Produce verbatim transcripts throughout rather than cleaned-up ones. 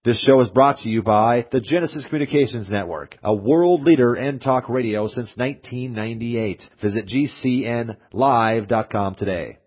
This show is brought to you by the Genesis Communications Network, a world leader in talk radio since nineteen ninety-eight. Visit G C N live dot com today.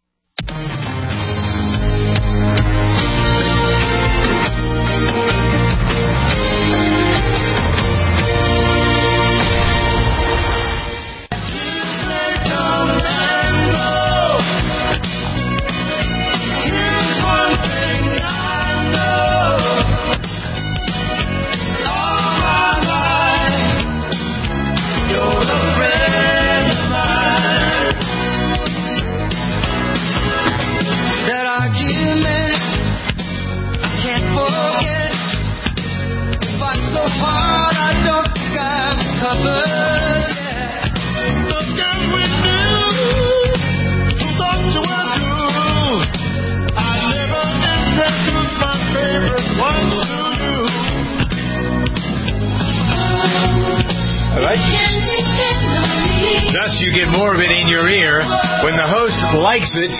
Thus, you get more of it in your ear. When the host likes it,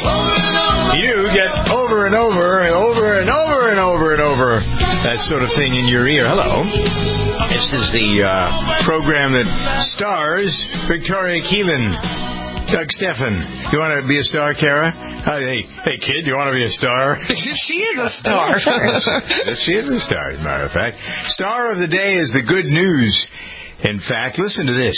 you get over and over and over and over and over and over that sort of thing in your ear. Hello. This is the uh, program that stars Victoria Keelan, Doug Steffen. You want to be a star, Kara? Uh, hey, hey, kid, you want to be a star? She is a star. She is a star, as a matter of fact. Star of the day is the good news. In fact, listen to this.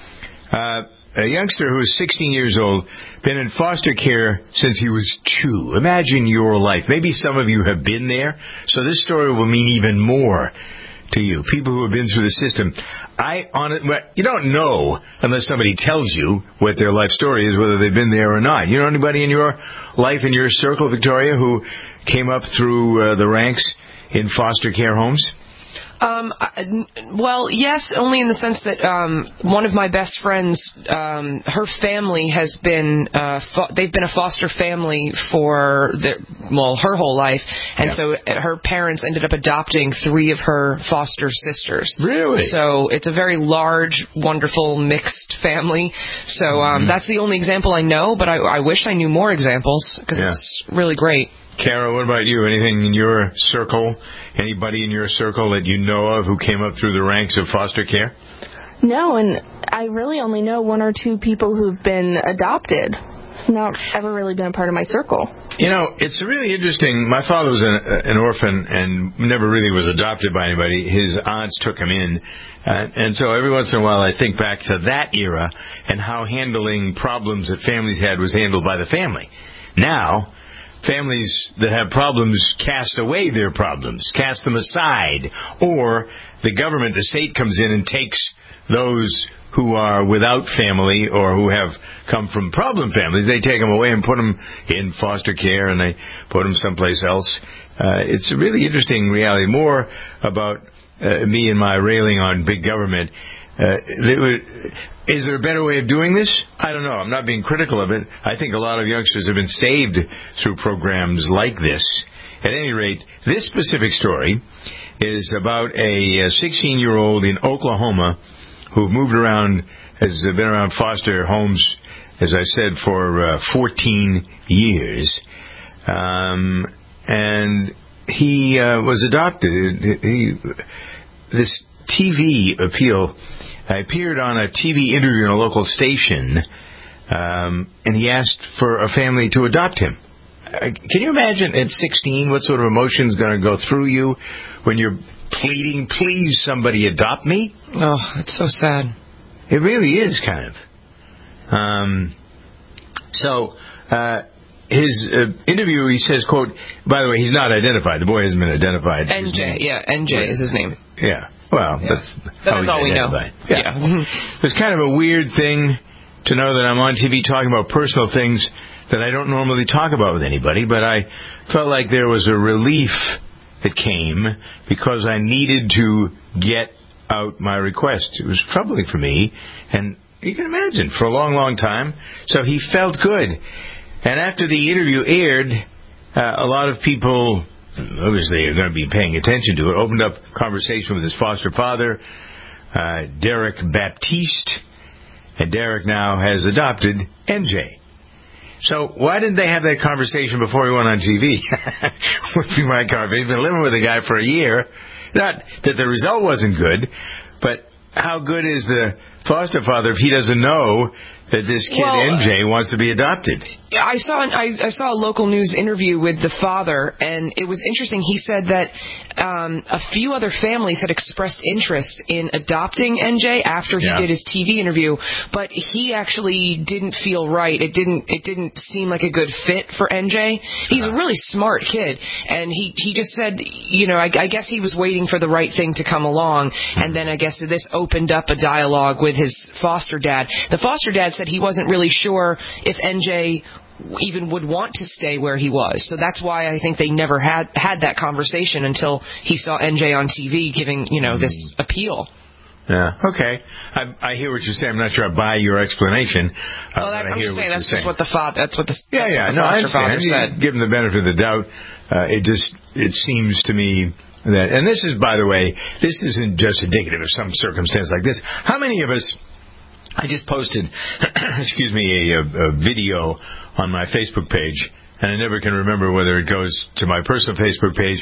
Uh, a youngster who is sixteen years old, been in foster care since he was two. Imagine your life. Maybe some of you have been there, so this story will mean even more to you. People who have been through the system. I on it. Well, you don't know unless somebody tells you what their life story is, whether they've been there or not. You know anybody in your life, in your circle, Victoria, who came up through uh, the ranks in foster care homes? Um, well, yes, only in the sense that um, one of my best friends, um, her family has been, uh, fo- they've been a foster family for, the, well, her whole life, and yeah. so her parents ended up adopting three of her foster sisters. Really? So it's a very large, wonderful, mixed family. So um, mm-hmm. that's the only example I know, but I, I wish I knew more examples, because yeah. it's really great. Kara, what about you? Anything in your circle? Anybody in your circle that you know of who came up through the ranks of foster care? No, and I really only know one or two people who've been adopted. It's not ever really been a part of my circle. You know, it's really interesting. My father was an, an orphan and never really was adopted by anybody. His aunts took him in. Uh, and so every once in a while I think back to that era and how handling problems that families had was handled by the family. Now, families that have problems cast away their problems, cast them aside, or the government, the state comes in and takes those who are without family or who have come from problem families. They take them away and put them in foster care, and they put them someplace else. Uh, it's a really interesting reality. More about uh, me and my railing on big government. Uh, is there a better way of doing this? I don't know. I'm not being critical of it. I think a lot of youngsters have been saved through programs like this. At any rate, this specific story is about a sixteen-year-old in Oklahoma who moved around, has been around foster homes, as I said, for uh, fourteen years. Um, and he uh, was adopted. He, this T V appeal I appeared on a T V interview in a local station, um, and he asked for a family to adopt him. Uh, can you imagine at sixteen what sort of emotions going to go through you when you're pleading, please, somebody adopt me? Oh, it's so sad. It really is, kind of. Um, so, uh, his uh, interview, he says, quote, by the way, he's not identified. The boy hasn't been identified. N J, yeah, N J is his name. Yeah. Well, yeah. that's that how is he's all we know. Yeah. yeah. It's kind of a weird thing to know that I'm on T V talking about personal things that I don't normally talk about with anybody, but I felt like there was a relief that came because I needed to get out my request. It was troubling for me, and you can imagine, for a long, long time. So he felt good. And after the interview aired, uh, a lot of people, obviously are going to be paying attention to it, opened up conversation with his foster father, uh, Derek Baptiste, and Derek now has adopted N J. So why didn't they have that conversation before he went on T V? Would be my conversation. He's been living with the guy for a year. Not that the result wasn't good, but how good is the foster father if he doesn't know that this kid, well, N J, wants to be adopted? I saw an, I, I saw a local news interview with the father, and it was interesting. He said that um, a few other families had expressed interest in adopting N J after he Yeah. did his T V interview, but he actually didn't feel right. It didn't it didn't seem like a good fit for N J. He's a really smart kid, and he he just said, you know, I, I guess he was waiting for the right thing to come along, and then I guess this opened up a dialogue with his foster dad. The foster dad said he wasn't really sure if N J even would want to stay where he was. So that's why I think they never had had that conversation until he saw N J on T V giving, you know, this appeal. Yeah, okay. I, I hear what you're saying. I'm not sure I buy your explanation. Uh, Well, that, but I I'm hear just what saying you're that's saying. just what the father. That's what the Yeah, that's yeah. what the No, I foster father understand. said. Give him the benefit of the doubt. Uh, it just it seems to me that, and this is, by the way, this isn't just indicative of some circumstance like this. How many of us? I just posted, excuse me, a, a video on my Facebook page, and I never can remember whether it goes to my personal Facebook page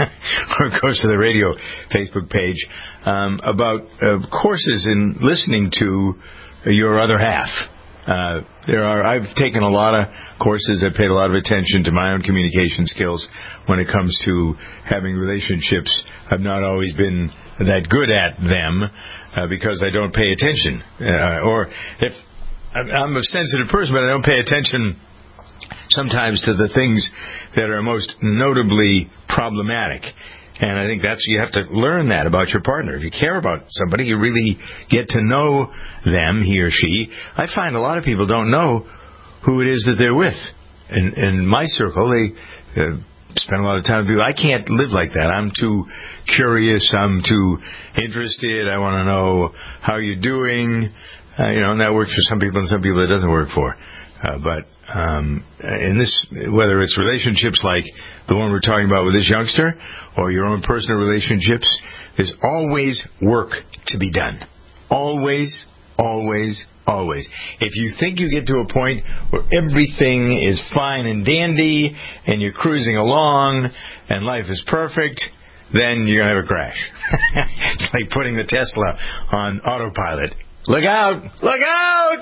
or it goes to the radio Facebook page, um, about uh, courses in listening to your other half. Uh, there are. I've taken a lot of courses. I've paid a lot of attention to my own communication skills when it comes to having relationships. I've not always been that good at them uh, because I don't pay attention, uh, or if I'm a sensitive person, but I don't pay attention sometimes to the things that are most notably problematic. And I think that's, you have to learn that about your partner. If you care about somebody, you really get to know them, he or she. I find a lot of people don't know who it is that they're with. In, in my circle, they uh, spend a lot of time with people. I can't live like that. I'm too curious. I'm too interested. I want to know how you're doing. Uh, you know, and that works for some people and some people it doesn't work for. Uh, but um, in this, whether it's relationships like the one we're talking about with this youngster or your own personal relationships, there's always work to be done. Always, always, always. If you think you get to a point where everything is fine and dandy and you're cruising along and life is perfect, then you're going to have a crash. It's like putting the Tesla on autopilot. Look out! Look out!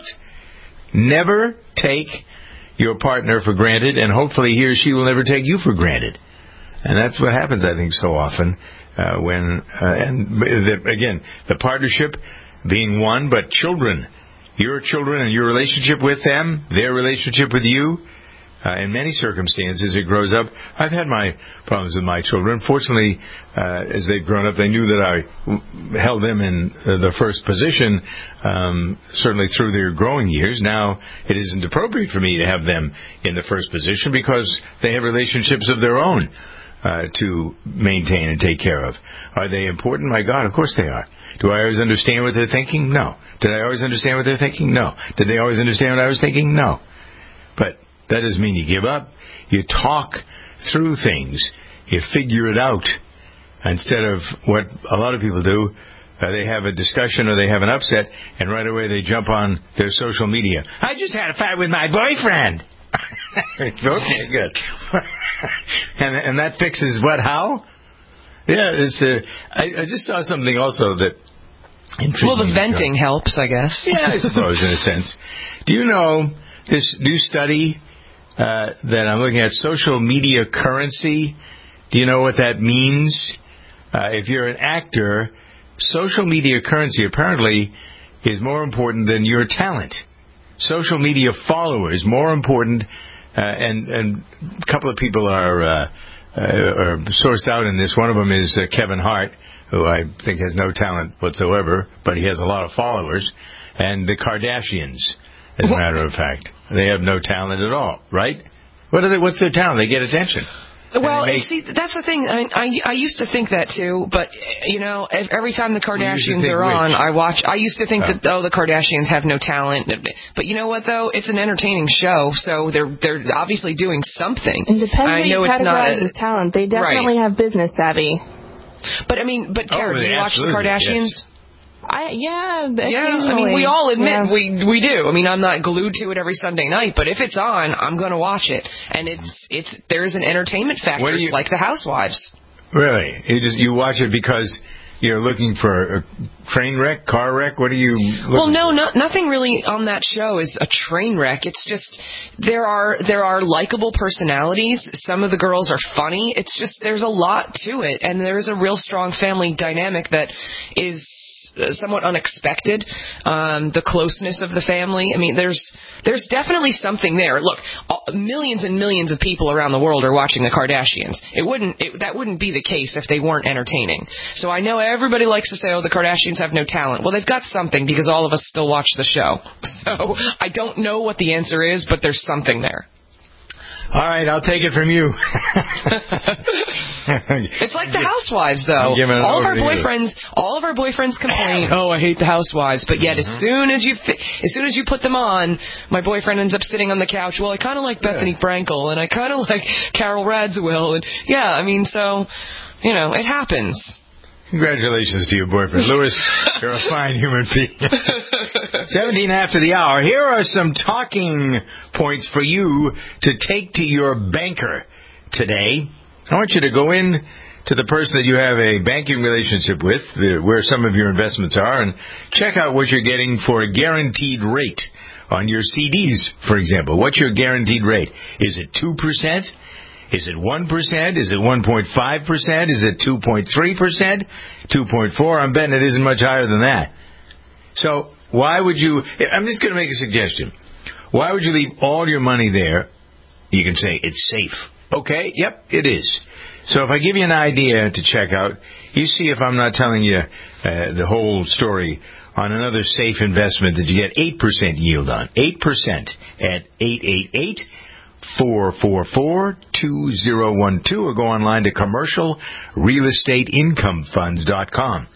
Never take your partner for granted, and hopefully he or she will never take you for granted. And that's what happens, I think, so often uh, when, uh, and the, again, the partnership being one, but children, your children and your relationship with them, their relationship with you, uh, in many circumstances it grows up. I've had my problems with my children. Fortunately, uh, as they've grown up, they knew that I held them in uh, the first position, um, certainly through their growing years. Now it isn't appropriate for me to have them in the first position because they have relationships of their own uh, to maintain and take care of. Are they important? My God, of course they are. Do I always understand what they're thinking? No. Did I always understand what they're thinking? No. Did they always understand what I was thinking? No. But that doesn't mean you give up. You talk through things. You figure it out. Instead of what a lot of people do, uh, they have a discussion or they have an upset, and right away they jump on their social media. I just had a fight with my boyfriend. Okay, good. and and that fixes what? How? Yeah, it's. Uh, I, I just saw something also that. Well, the venting helps, I guess. Yeah, I suppose in a sense. Do you know this new study uh, that I'm looking at, social media currency? Do you know what that means? Uh, if you're an actor, social media currency apparently is more important than your talent. Social media followers more important, uh, and and a couple of people are uh, uh, are sourced out in this. One of them is uh, Kevin Hart, who I think has no talent whatsoever, but he has a lot of followers, and the Kardashians, as a matter of fact, they have no talent at all, right? What are they? What's their talent? They get attention. Well, make, see, that's the thing. I, I I used to think that too, but you know, every time the Kardashians are on, which? I watch. I used to think oh. that oh, the Kardashians have no talent, but you know what though? It's an entertaining show, so they're they're obviously doing something. It depends I what you know it's not categorize a, as talent. They definitely right. have business savvy. But I mean, but Kara, oh, do you watch the Kardashians? Yes. I yeah, Yeah, I mean, we all admit yeah. we we do. I mean, I'm not glued to it every Sunday night, but if it's on, I'm going to watch it. And it's it's there's an entertainment factor. You, it's like The Housewives. Really? You just you watch it because you're looking for a train wreck, car wreck? What are you looking Well, no, for? no, nothing really on that show is a train wreck. It's just there are there are likable personalities. Some of the girls are funny. It's just there's a lot to it, and there's a real strong family dynamic that is somewhat unexpected. Um, the closeness of the family. I mean, there's there's definitely something there. Look, millions and millions of people around the world are watching the Kardashians. It wouldn't it, that wouldn't be the case if they weren't entertaining. So I know everybody likes to say, "Oh, the Kardashians have no talent." Well, they've got something because all of us still watch the show. So I don't know what the answer is, but there's something there. All right, I'll take it from you. It's like The Housewives, though. All of our boyfriends, all of our boyfriends complain, "Oh, I hate The Housewives," but yet mm-hmm. as soon as you fi- as soon as you put them on, my boyfriend ends up sitting on the couch. Well, I kind of like Bethany yeah. Frankel, and I kind of like Carol Radziwill, and yeah, I mean, so you know, it happens. Congratulations to your boyfriend. Louis, you're a fine human being. seventeen after the hour. Here are some talking points for you to take to your banker today. I want you to go in to the person that you have a banking relationship with, where some of your investments are, and check out what you're getting for a guaranteed rate on your C Ds, for example. What's your guaranteed rate? Is it two percent? Is it one percent? Is it one point five percent? Is it two point three percent? two point four? I'm betting it isn't much higher than that. So why would you... I'm just going to make a suggestion. Why would you leave all your money there? You can say, it's safe. Okay, yep, it is. So if I give you an idea to check out, you see if I'm not telling you uh, the whole story on another safe investment that you get eight percent yield on. eight percent at eight eight eight, four four four, two zero one two or go online to commercial real estate income funds dot com.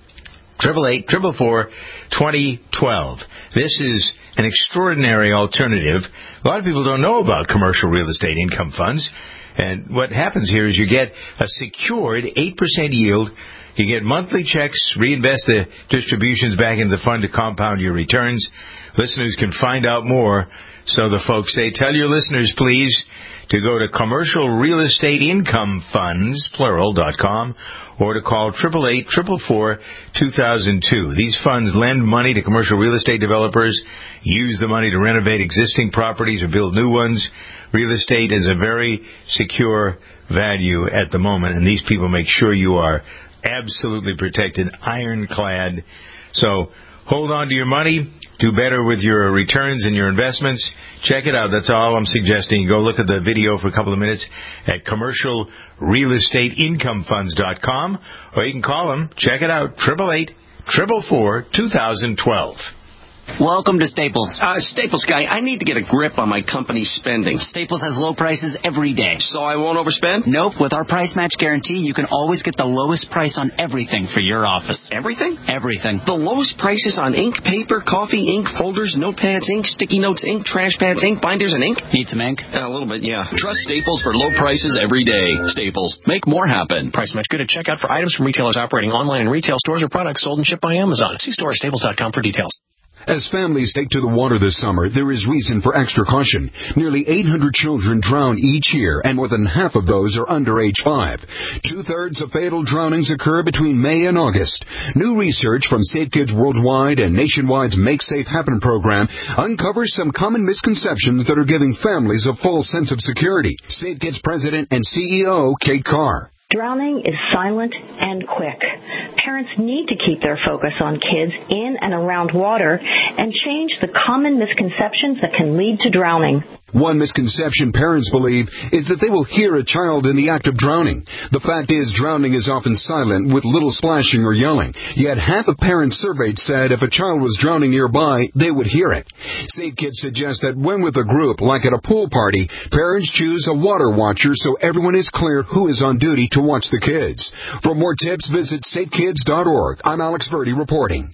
Triple eight triple four twenty twelve. This is an extraordinary alternative. A lot of people don't know about commercial real estate income funds, and what happens here is you get a secured eight percent yield. You get monthly checks, reinvest the distributions back into the fund to compound your returns. Listeners can find out more. So the folks say, tell your listeners, please, to go to commercial real estate income funds, plural, dot com, or to call triple eight triple four two thousand two. These funds lend money to commercial real estate developers, use the money to renovate existing properties or build new ones. Real estate is a very secure value at the moment, and these people make sure you are absolutely protected, ironclad. So hold on to your money. Do better with your returns and your investments. Check it out. That's all I'm suggesting. Go look at the video for a couple of minutes at commercial real estate income funds dot com, or you can call them. Check it out. triple eight triple four two thousand twelve. Welcome to Staples. Uh, Staples guy, I need to get a grip on my company's spending. Staples has low prices every day. So I won't overspend? Nope. With our price match guarantee, you can always get the lowest price on everything for your office. Everything? Everything. The lowest prices on ink, paper, coffee, ink, folders, notepads, ink, sticky notes, ink, trash pads, ink, binders, and ink? Need some ink? Uh, a little bit, yeah. Trust Staples for low prices every day. Staples. Make more happen. Price match good at checkout for items from retailers operating online in retail stores or products sold and shipped by Amazon. See store at staples dot com for details. As families take to the water this summer, there is reason for extra caution. Nearly eight hundred children drown each year, and more than half of those are under age five. Two-thirds of fatal drownings occur between May and August. New research from Safe Kids Worldwide and Nationwide's Make Safe Happen program uncovers some common misconceptions that are giving families a false sense of security. Safe Kids President and C E O Kate Carr. Drowning is silent and quick. Parents need to keep their focus on kids in and around water and change the common misconceptions that can lead to drowning. One misconception parents believe is that they will hear a child in the act of drowning. The fact is, drowning is often silent with little splashing or yelling. Yet half of parents surveyed said if a child was drowning nearby, they would hear it. Safe Kids suggests that when with a group, like at a pool party, parents choose a water watcher so everyone is clear who is on duty to watch the kids. For more tips, visit safe kids dot org. I'm Alex Verdi reporting.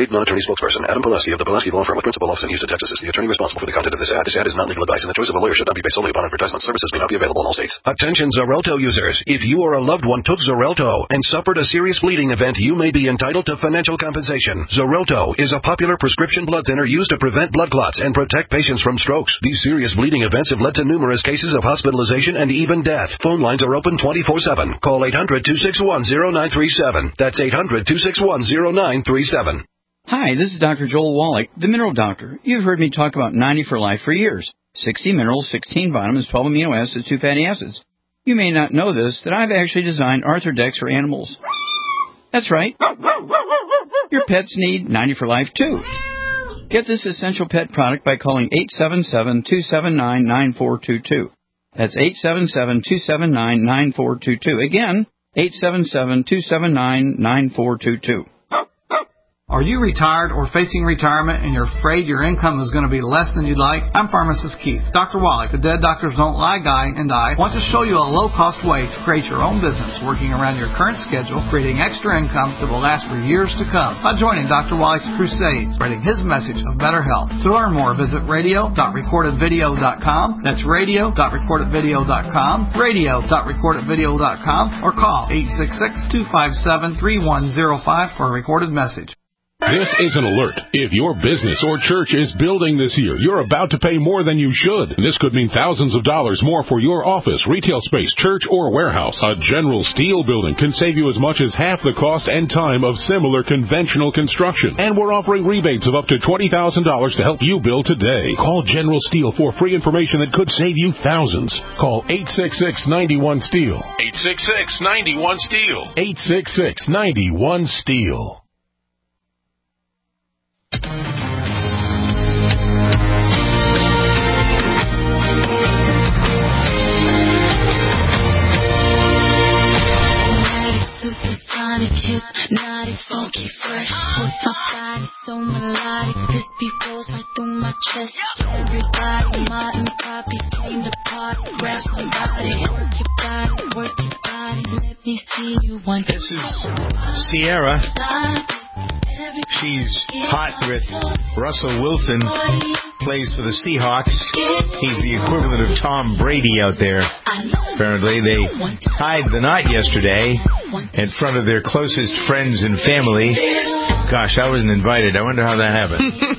Paid non-attorney spokesperson Adam Pulaski of the Pulaski Law Firm with principal office in Houston, Texas is the attorney responsible for the content of this ad. This ad is not legal advice, and the choice of a lawyer should not be based solely upon advertisement. Services may not be available in all states. Attention Xarelto users. If you or a loved one took Xarelto and suffered a serious bleeding event, you may be entitled to financial compensation. Xarelto is a popular prescription blood thinner used to prevent blood clots and protect patients from strokes. These serious bleeding events have led to numerous cases of hospitalization and even death. Phone lines are open twenty-four seven. Call eight hundred, two six one, zero nine three seven. That's eight hundred, two six one, zero nine three seven. Hi, this is Doctor Joel Wallach, the Mineral Doctor. You've heard me talk about ninety for Life for years. sixty minerals, sixteen vitamins, twelve amino acids, two fatty acids. You may not know this, that I've actually designed Arthrodex for animals. That's right. Your pets need ninety for Life, too. Get this essential pet product by calling eight seven seven, two seven nine, nine four two two. That's eight seven seven, two seven nine, nine four two two. Again, eight seven seven, two seven nine, nine four two two. Are you retired or facing retirement and you're afraid your income is going to be less than you'd like? I'm pharmacist Keith. Doctor Wallach, the Dead Doctors Don't Lie guy, and I want to show you a low-cost way to create your own business working around your current schedule, creating extra income that will last for years to come by joining Doctor Wallach's crusade, spreading his message of better health. To learn more, visit radio dot recorded video dot com. That's radio dot recorded video dot com, radio dot recorded video dot com, or call eight six six, two five seven, three one zero five for a recorded message. This is an alert. If your business or church is building this year, you're about to pay more than you should. This could mean thousands of dollars more for your office, retail space, church, or warehouse. A General Steel building can save you as much as half the cost and time of similar conventional construction. And we're offering rebates of up to twenty thousand dollars to help you build today. Call General Steel for free information that could save you thousands. Call eight six six, nine one, STEEL. eight six six, nine one, STEEL. eight six six, nine one, STEEL. Hypnotic, funky, fresh. With my body so melodic, this beat rolls right through my chest. Everybody, Martin, Poppy came to party. Grab somebody, work your body, work your body. Let me see you one. This is Sierra. She's hot with Russell Wilson. Plays for the Seahawks. He's the equivalent of Tom Brady out there. Apparently, they tied the knot yesterday in front of their closest friends and family. Gosh, I wasn't invited. I wonder how that happened.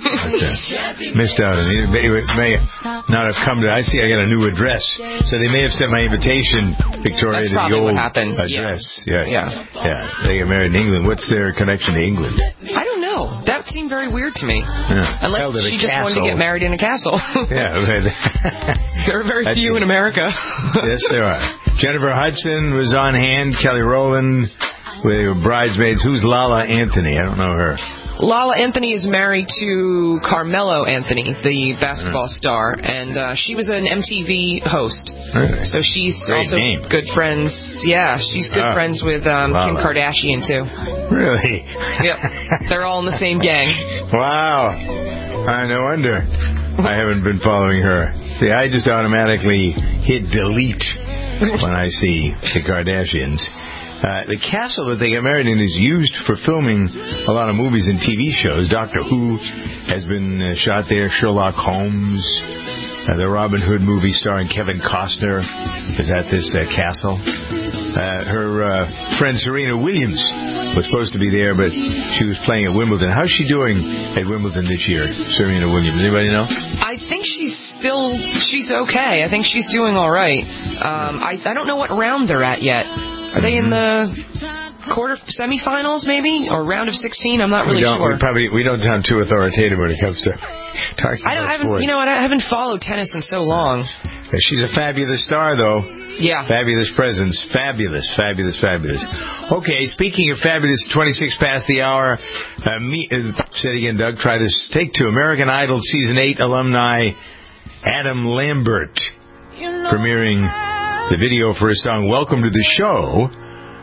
Missed out. It may, it may not have come to. I see. I got a new address, so they may have sent my invitation, Victoria, That's to the old happened. address. Yeah. Yeah. yeah, yeah. They get married in England. What's their connection to England? I don't know. That seemed very weird to me. Yeah. Unless Held at a she just castle. wanted to get married in a castle. Yeah. There are very That's few it. in America. Yes, there are. Jennifer Hudson was on hand. Kelly Rowland with bridesmaids. Who's Lala Anthony? I don't know her. Lala Anthony is married to Carmelo Anthony, the basketball mm. star, and uh, she was an M T V host. Really? So she's Great also name. good friends. Yeah, she's good Ah, friends with um, Kim Lala. Kardashian, too. Really? Yep. They're all in the same gang. Wow. Uh, no wonder I haven't been following her. See, I just automatically hit delete when I see the Kardashians. Uh, the castle that they got married in is used for filming a lot of movies and T V shows. Doctor Who has been uh, shot there. Sherlock Holmes. Uh, the Robin Hood movie starring Kevin Costner is at this uh, castle. Uh, her uh, friend Serena Williams was supposed to be there, but she was playing at Wimbledon. How's she doing at Wimbledon this year, Serena Williams? Anybody know? I think she's still, she's okay. I think she's doing all right. Um, I, I don't know what round they're at yet. Are they in the quarter semifinals, maybe, or round of sixteen? I'm not really we don't, sure. We probably we don't sound too authoritative when it comes to talking I don't. about I haven't. sports. You know what? I haven't followed tennis in so long. She's a fabulous star, though. Yeah. Fabulous presence. Fabulous, fabulous, fabulous. Okay, speaking of fabulous, twenty-six past the hour. Uh, me, uh, say it again, Doug. Try this. Take two. American Idol Season eight alumni Adam Lambert premiering the video for his song Welcome to the Show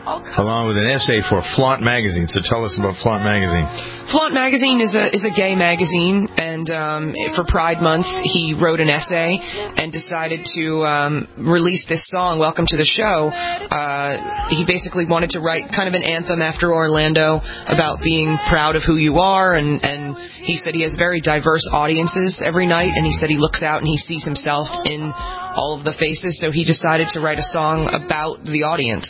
along with an essay for Flaunt Magazine. So tell us about Flaunt Magazine. Flaunt Magazine is a is a gay magazine, and um, for Pride Month, he wrote an essay and decided to um, release this song, Welcome to the Show. Uh, he basically wanted to write kind of an anthem after Orlando about being proud of who you are, and, and he said he has very diverse audiences every night, and he said he looks out and he sees himself in all of the faces, so he decided to write a song about the audience.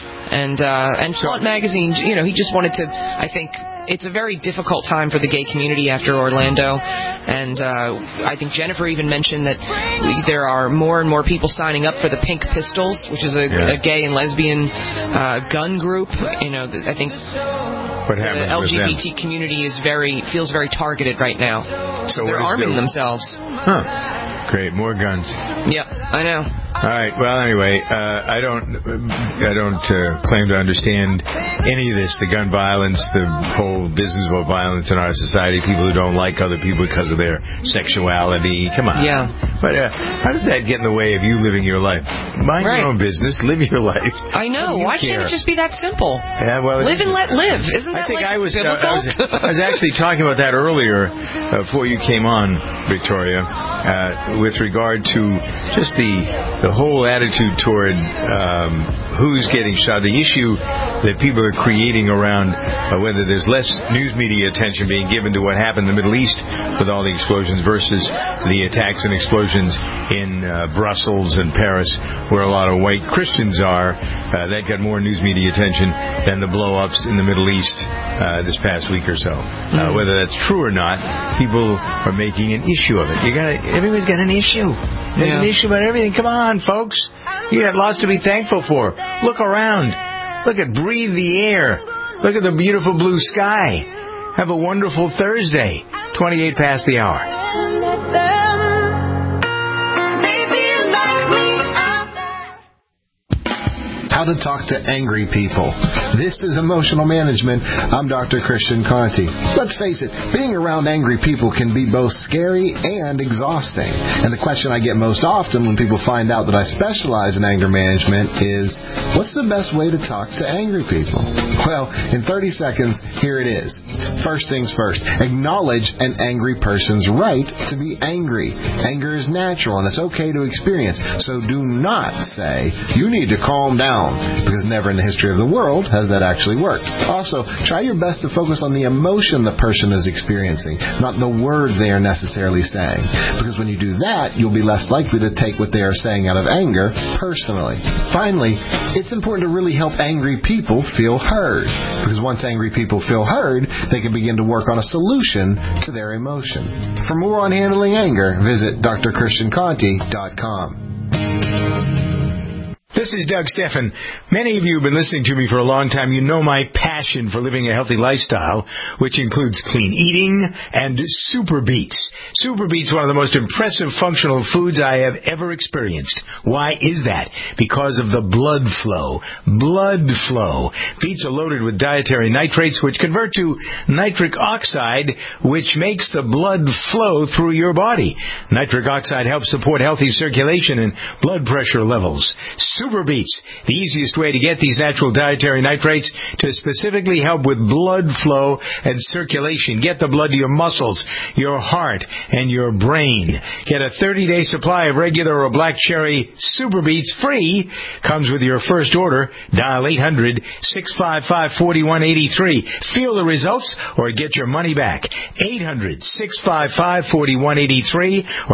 And uh, and Flaunt Magazine, you know, he just wanted to, I think, it's a very difficult time for the gay community after Orlando. And uh, I think Jennifer even mentioned that there are more and more people signing up for the Pink Pistols, which is a, yeah. a gay and lesbian uh, gun group. You know, I think what the L G B T community is very feels very targeted right now. So, so they're arming the... themselves. Huh. Great, more guns. Yep, I know. All right. Well, anyway, uh, I don't, I don't uh, claim to understand any of this. The gun violence, the whole business of violence in our society. People who don't like other people because of their sexuality. Come on. Yeah. But uh, how does that get in the way of you living your life? Mind right. your own business. Live your life. I know. Why care? can't it just be that simple? Yeah. Well, live and let live. Isn't that I think like I was, uh, biblical? I was. I was actually talking about that earlier uh, before you came on, Victoria. Uh, with regard to just the the whole attitude toward um, who's getting shot, the issue that people are creating around uh, whether there's less news media attention being given to what happened in the Middle East with all the explosions versus the attacks and explosions in uh, Brussels and Paris, where a lot of white Christians are. Uh, that got more news media attention than the blow-ups in the Middle East uh, this past week or so. Uh, whether that's true or not, people are making an issue of it. You got everybody's got an issue. There's yeah. an issue about everything. Come on, folks. You got lots to be thankful for. Look around. Look at, breathe the air. Look at the beautiful blue sky. Have a wonderful Thursday. twenty-eight past the hour. How to talk to angry people. This is Emotional Management. I'm Doctor Christian Conti. Let's face it, being around angry people can be both scary and exhausting. And the question I get most often when people find out that I specialize in anger management is, what's the best way to talk to angry people? Well, in thirty seconds, here it is. First things first, acknowledge an angry person's right to be angry. Anger is natural and it's okay to experience. So do not say, you need to calm down. Because never in the history of the world has that actually worked. Also, try your best to focus on the emotion the person is experiencing, not the words they are necessarily saying. Because when you do that, you'll be less likely to take what they are saying out of anger personally. Finally, it's important to really help angry people feel heard. Because once angry people feel heard, they can begin to work on a solution to their emotion. For more on handling anger, visit d r christian conti dot com. This is Doug Steffen. Many of you have been listening to me for a long time. You know my passion for living a healthy lifestyle, which includes clean eating and Super Beets. Super Beets, one of the most impressive functional foods I have ever experienced. Why is that? Because of the blood flow. Blood flow. Beets are loaded with dietary nitrates, which convert to nitric oxide, which makes the blood flow through your body. Nitric oxide helps support healthy circulation and blood pressure levels. Super Beets, the easiest way to get these natural dietary nitrates to specifically help with blood flow and circulation. Get the blood to your muscles, your heart, and your brain. Get a thirty-day supply of regular or black cherry Super Beets free. Comes with your first order. Dial eight hundred, six five five, four one eight three. Feel the results or get your money back. eight hundred, six five five, four one eight three or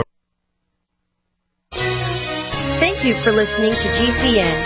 Thank you for listening to G C N.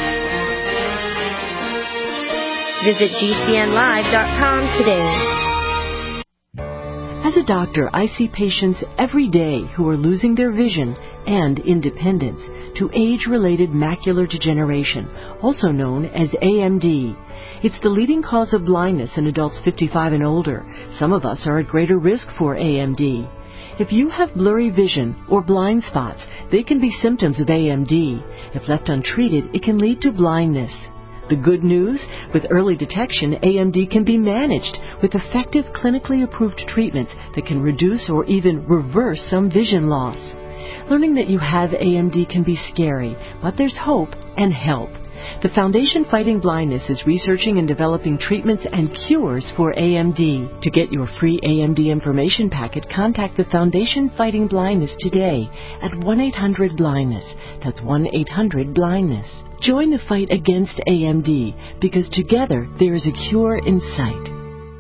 Visit G C N live dot com today. As a doctor, I see patients every day who are losing their vision and independence to age-related macular degeneration, also known as A M D. It's the leading cause of blindness in adults fifty-five and older. Some of us are at greater risk for A M D. If you have blurry vision or blind spots, they can be symptoms of A M D. If left untreated, it can lead to blindness. The good news? With early detection, A M D can be managed with effective clinically approved treatments that can reduce or even reverse some vision loss. Learning that you have A M D can be scary, but there's hope and help. The Foundation Fighting Blindness is researching and developing treatments and cures for A M D. To get your free A M D information packet, contact the Foundation Fighting Blindness today at one eight hundred blindness. That's one eight hundred blindness. Join the fight against A M D, because together there is a cure in sight.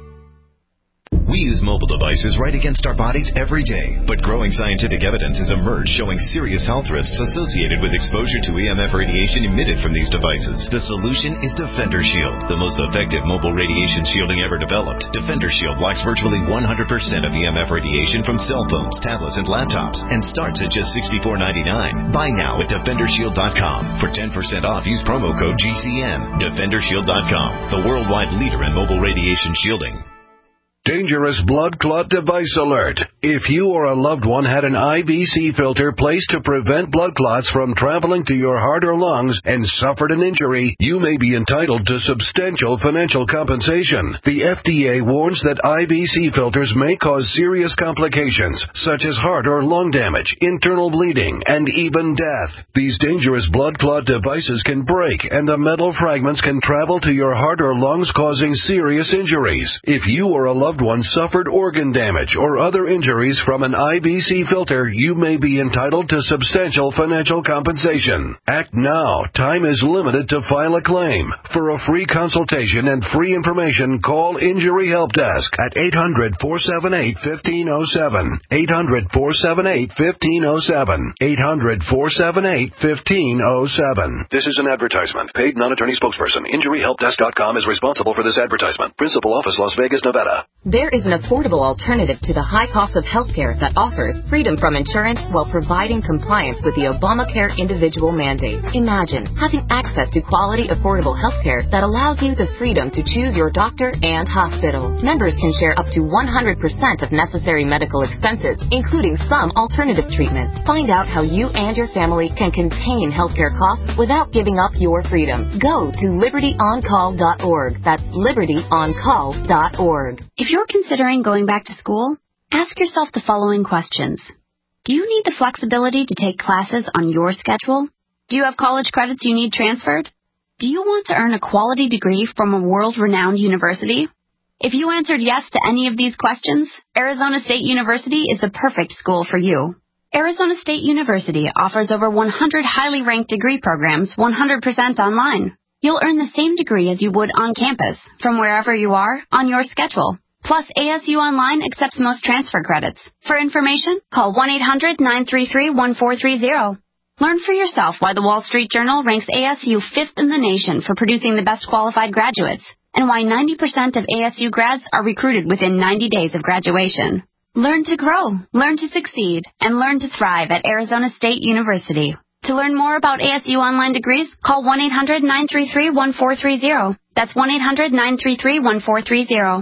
We use mobile devices right against our bodies every day, but growing scientific evidence has emerged showing serious health risks associated with exposure to E M F radiation emitted from these devices. The solution is Defender Shield, the most effective mobile radiation shielding ever developed. Defender Shield blocks virtually one hundred percent of E M F radiation from cell phones, tablets, and laptops, and starts at just sixty-four ninety-nine. Buy now at defender shield dot com. For ten percent off, use promo code G C N. defender shield dot com, the worldwide leader in mobile radiation shielding. Dangerous blood clot device alert. If you or a loved one had an I V C filter placed to prevent blood clots from traveling to your heart or lungs and suffered an injury, you may be entitled to substantial financial compensation. The F D A warns that I V C filters may cause serious complications, such as heart or lung damage, internal bleeding, and even death. These dangerous blood clot devices can break, and the metal fragments can travel to your heart or lungs, causing serious injuries. If you or a loved one suffered organ damage or other injuries from an I V C filter, you may be entitled to substantial financial compensation. Act now. Time is limited to file a claim. For a free consultation and free information, call Injury Help Desk at eight hundred, four seven eight, one five zero seven. eight hundred, four seven eight, one five zero seven. eight hundred, four seven eight, one five zero seven. This is an advertisement. Paid non-attorney spokesperson. injury help desk dot com is responsible for this advertisement. Principal office, Las Vegas, Nevada. There is an affordable alternative to the high cost of healthcare that offers freedom from insurance while providing compliance with the Obamacare individual mandate. Imagine having access to quality, affordable healthcare that allows you the freedom to choose your doctor and hospital. Members can share up to one hundred percent of necessary medical expenses, including some alternative treatments. Find out how you and your family can contain healthcare costs without giving up your freedom. Go to liberty on call dot org. That's liberty on call dot org. If you're considering going back to school, ask yourself the following questions. Do you need the flexibility to take classes on your schedule? Do you have college credits you need transferred? Do you want to earn a quality degree from a world-renowned university? If you answered yes to any of these questions, Arizona State University is the perfect school for you. Arizona State University offers over one hundred highly ranked degree programs one hundred percent online. You'll earn the same degree as you would on campus, from wherever you are, on your schedule. Plus, A S U Online accepts most transfer credits. For information, call one eight hundred, nine three three, one four three zero. Learn for yourself why the Wall Street Journal ranks A S U fifth in the nation for producing the best qualified graduates, and why ninety percent of A S U grads are recruited within ninety days of graduation. Learn to grow, learn to succeed, and learn to thrive at Arizona State University. To learn more about A S U Online degrees, call one eight hundred, nine three three, one four three zero. That's one eight hundred, nine three three, one four three zero.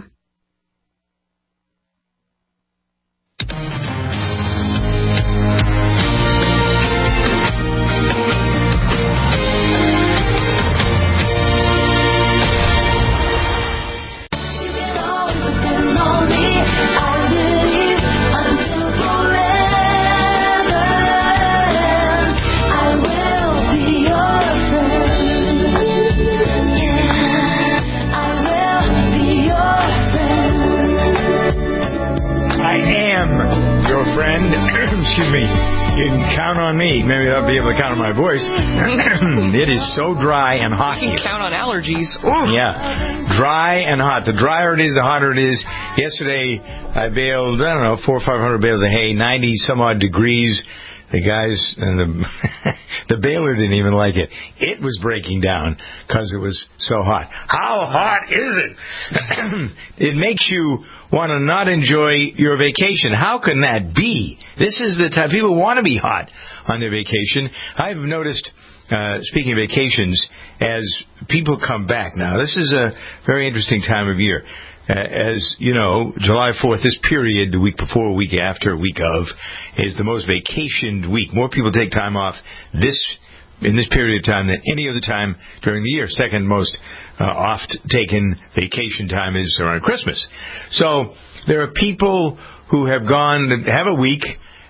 Friend, excuse me, you can count on me. Maybe I'll be able to count on my voice. It is so dry and hot You can here. count on allergies. Ooh. Yeah, dry and hot. The drier it is, the hotter it is. Yesterday, I baled, I don't know, four or five hundred bales of hay, ninety some odd degrees. The guys and the the baler didn't even like it. It was breaking down because it was so hot. How hot is it? It makes you want to not enjoy your vacation. How can that be? This is the time people want to be hot on their vacation. I've noticed, uh, speaking of vacations, as people come back now, this is a very interesting time of year. Uh, as you know, July fourth, this period, the week before, week after, week of, is the most vacationed week. More people take time off this in this period of time than any other time during the year. Second most uh, oft-taken vacation time is around Christmas. So there are people who have gone, have a week,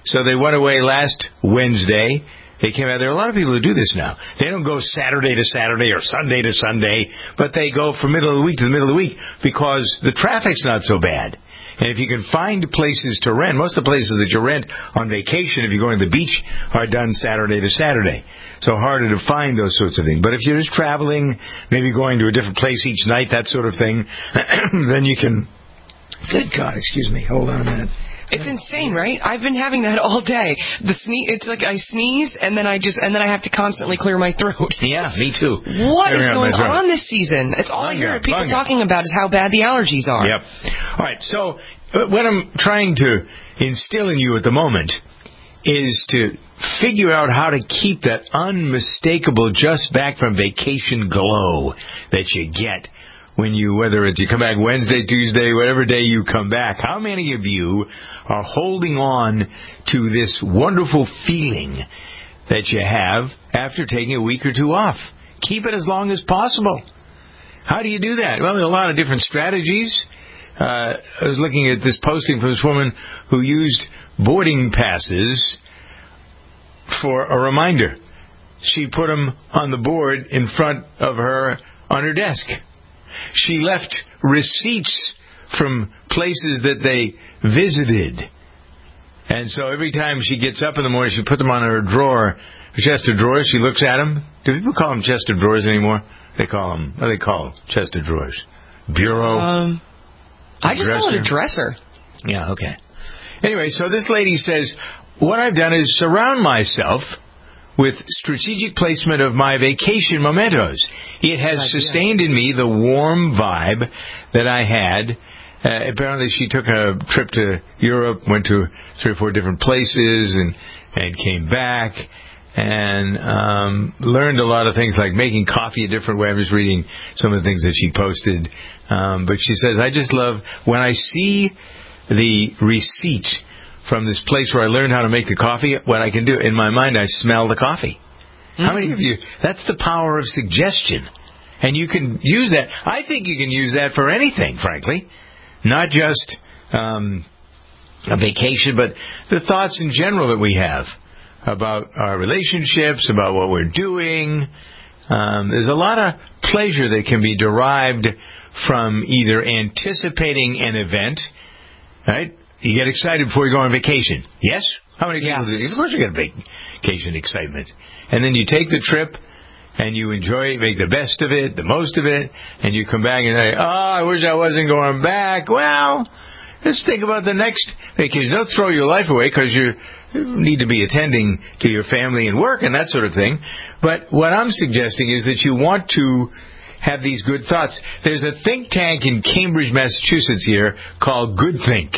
So they went away last Wednesday. They came out. There are a lot of people who do this now. They don't go Saturday to Saturday or Sunday to Sunday, but they go from middle of the week to the middle of the week because the traffic's not so bad. And if you can find places to rent, most of the places that you rent on vacation, if you're going to the beach, are done Saturday to Saturday. So harder to find those sorts of things. But if you're just traveling, maybe going to a different place each night, that sort of thing, then you can... Good God, excuse me. Hold on a minute. It's insane, right? I've been having that all day. The sneeze, it's like I sneeze and then I just and then I have to constantly clear my throat. Yeah, me too. What Clearing is going out my throat. on this season? It's all I hear Bunga, people bunga. talking about is how bad the allergies are. Yep. All right. So uh, what I'm trying to instill in you at the moment is to figure out how to keep that unmistakable just back from vacation glow that you get when you, whether it's you come back Wednesday, Tuesday, whatever day you come back. How many of you are holding on to this wonderful feeling that you have after taking a week or two off? Keep it as long as possible. How do you do that? Well, there are a lot of different strategies. Uh, I was looking at this posting from this woman who used boarding passes for a reminder. She put them on the board in front of her on her desk. She left receipts from places that they visited. And so every time she gets up in the morning, she put them on her drawer, her chest of drawers. She looks at them. Do people call them chest of drawers anymore? They call them, what do they call chest of drawers? Bureau? Um, I just dresser? call it a dresser. Yeah, okay. Anyway, so this lady says, what I've done is surround myself with strategic placement of my vacation mementos. It has sustained in me the warm vibe that I had. Uh, apparently she took a trip to Europe, went to three or four different places, and, and came back, and um, learned a lot of things like making coffee a different way. I was reading some of the things that she posted. Um, but she says, I just love when I see the receipt from this place where I learned how to make the coffee, what I can do, in my mind, I smell the coffee. Mm-hmm. How many of you, that's the power of suggestion. And you can use that. I think you can use that for anything, frankly. Not just um, a vacation, but the thoughts in general that we have about our relationships, about what we're doing. Um, there's a lot of pleasure that can be derived from either anticipating an event, right? You get excited before you go on vacation. Yes? How many people yes. do? Of course you get vacation excitement. And then you take the trip, and you enjoy it, make the best of it, the most of it, and you come back and say, oh, I wish I wasn't going back. Well, let's think about the next vacation. Don't throw your life away because you need to be attending to your family and work and that sort of thing. But what I'm suggesting is that you want to have these good thoughts. There's a think tank in Cambridge, Massachusetts here called Good Think.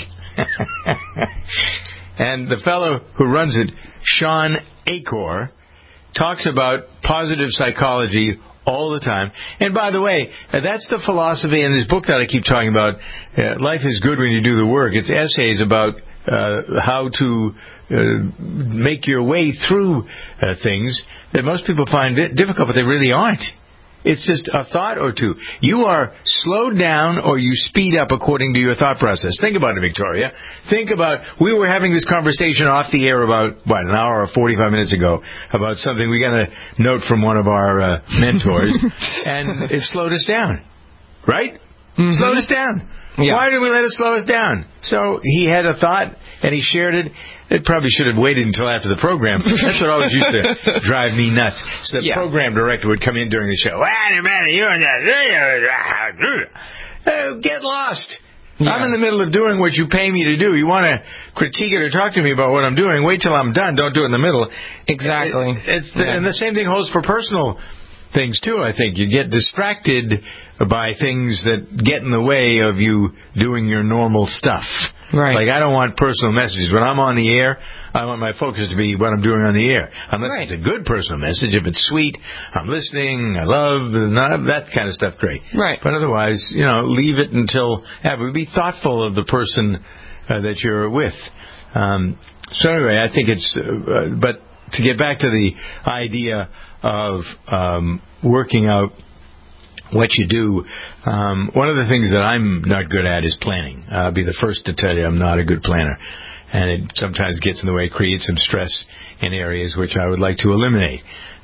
And the fellow who runs it, Sean Achor, talks about positive psychology all the time. And by the way, that's the philosophy in this book that I keep talking about. Uh, Life is Good When You Do the Work. It's essays about uh, how to uh, make your way through uh, things that most people find difficult, but they really aren't. It's just a thought or two. You are slowed down or you speed up according to your thought process. Think about it, Victoria. Think about, we were having this conversation off the air about, what, an hour or forty-five minutes ago about something. We got a note from one of our uh, mentors, and it slowed us down. Right? Mm-hmm. Slowed us down. Yeah. Why did we let it slow us down? So he had a thought, and he shared it. It probably should have waited until after the program. That's what always used to drive me nuts. So the yeah. program director would come in during the show. Wait a minute, you're in that. Uh, get lost. Yeah. I'm in the middle of doing what you pay me to do. You want to critique it or talk to me about what I'm doing, wait till I'm done. Don't do it in the middle. Exactly. It, it's the, yeah. And the same thing holds for personal things, too, I think. You get distracted by things that get in the way of you doing your normal stuff. Right. Like, I don't want personal messages. When I'm on the air, I want my focus to be what I'm doing on the air. Unless right. it's a good personal message. If it's sweet, I'm listening, I love, that kind of stuff, great. Right. But otherwise, you know, leave it until, have be thoughtful of the person uh, that you're with. Um, so anyway, I think it's, uh, but to get back to the idea of um, working out what you do, um, one of the things that I'm not good at is planning. I'll be the first to tell you I'm not a good planner. and it sometimes gets in the way, creates some stress in areas which I would like to eliminate.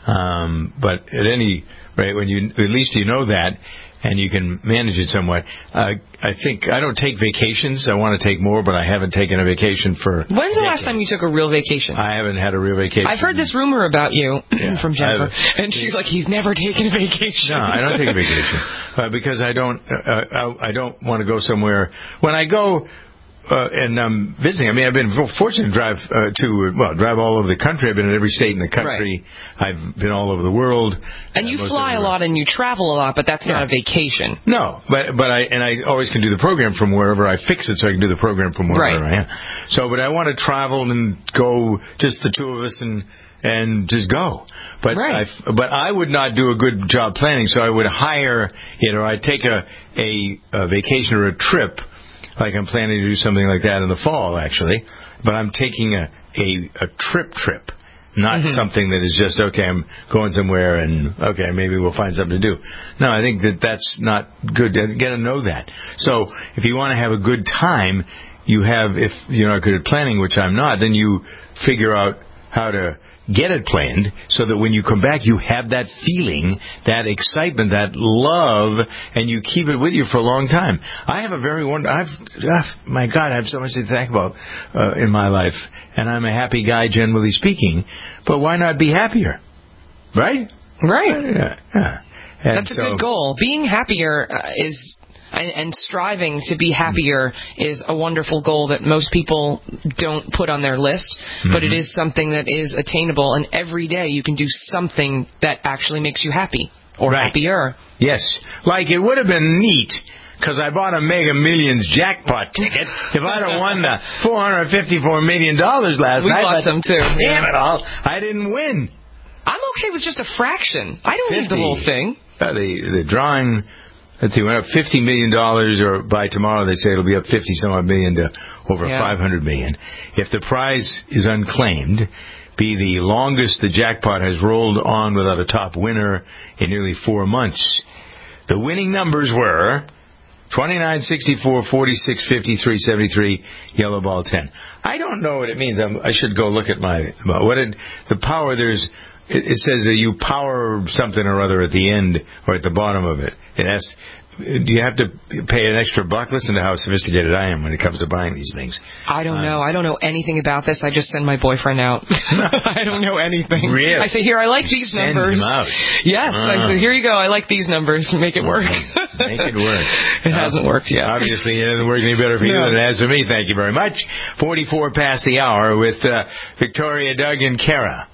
Um, but at any rate, when you at least you know that, and you can manage it somewhat. Uh, I think I don't take vacations. I want to take more, but I haven't taken a vacation for. When's the decades. last time you took a real vacation? I haven't had a real vacation. I've heard this rumor about you yeah, from Jennifer, I've, and she's like, he's never taken a vacation. No, I don't take a vacation uh, because I don't. Uh, I, I don't want to go somewhere. When I go. Uh, and I'm um, visiting. I mean, I've been fortunate to drive uh, to, well, drive all over the country. I've been in every state in the country. Right. I've been all over the world. And uh, you fly a lot and you travel a lot, but that's yeah. not a vacation. No, but but I and I always can do the program from wherever I fix it, so I can do the program from wherever right. I am. So, but I want to travel and go, just the two of us, and and just go. But right. I, but I would not do a good job planning, so I would hire, you know, I'd take a a, a vacation or a trip. Like I'm planning to do something like that in the fall, actually. But I'm taking a, a, a trip trip, not mm-hmm. something that is just, okay, I'm going somewhere and, okay, maybe we'll find something to do. No, I think that that's not good. You got to know that. So if you want to have a good time, you have, if you're not good at planning, which I'm not, then you figure out how to get it planned so that when you come back, you have that feeling, that excitement, that love, and you keep it with you for a long time. I have a very wonderful, I've, uh, my God, I have so much to thank about uh, in my life, and I'm a happy guy, generally speaking, but why not be happier? Right? Right. Yeah. yeah. That's so, a good goal. Being happier uh, is... And striving to be happier is a wonderful goal that most people don't put on their list, mm-hmm. but it is something that is attainable, and every day you can do something that actually makes you happy or right. happier. Yes. Like it would have been neat, because I bought a Mega Millions jackpot ticket, if I'd have won the four hundred fifty-four million dollars last we night. We bought some too. Damn yeah. it all, I didn't win. I'm okay with just a fraction. I don't need the whole thing. Uh, the, the drawing... Let's see, went up fifty million dollars, or by tomorrow they say it'll be up fifty some odd million to over yeah. five hundred million. If the prize is unclaimed, be the longest the jackpot has rolled on without a top winner in nearly four months. The winning numbers were twenty-nine, sixty-four, forty-six, fifty-three, seventy-three, yellow ball ten. I don't know what it means. I'm, I should go look at my, what it, the power, there's, it, it says that you power something or other at the end or at the bottom of it. It has, do you have to pay an extra buck? Listen to how sophisticated I am when it comes to buying these things. I don't um, know. I don't know anything about this. I just send my boyfriend out. I don't know anything. Really? I say, here, I like these send numbers. Him out. Yes. Uh, I say, here you go. I like these numbers. Make it work. Make it work. It hasn't worked yet. Obviously, it doesn't work any better for you no. than it has for me. Thank you very much. forty-four past the hour with uh, Victoria, Doug, and Kara.